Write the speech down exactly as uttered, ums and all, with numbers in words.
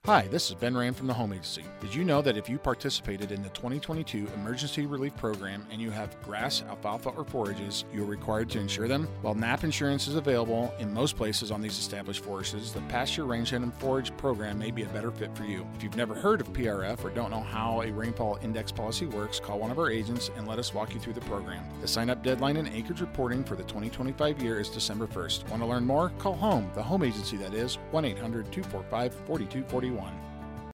Hi, this is Ben Rand from the Home Agency. Did you know that if you participated in the twenty twenty-two Emergency Relief Program and you have grass, alfalfa, or forages, you are required to insure them? While N A P insurance is available in most places on these established forests, the Pasture Rangeland and Forage program may be a better fit for you. If you've never heard of P R F or don't know how a rainfall index policy works, call one of our agents and let us walk you through the program. The sign-up deadline and acreage reporting for the twenty twenty-five year is December first. Want to learn more? Call HOME, the home agency that is, one eight hundred two four five four two four one.